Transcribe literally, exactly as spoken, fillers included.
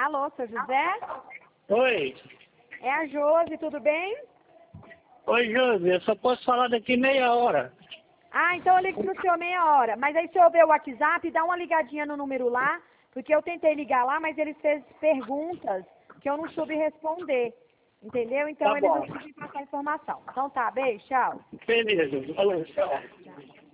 Alô, seu José? Oi. É a Josi, tudo bem? Oi, Josi, eu só posso falar daqui meia hora. Ah, então eu ligo pro senhor meia hora. Mas aí se eu ver o WhatsApp, dá uma ligadinha no número lá, porque eu tentei ligar lá, mas eles fez perguntas que eu não soube responder. Entendeu? Então Tá eles bom. não conseguem passar informação. Então tá, beijo, tchau. Beleza, Josi. Falou, tchau.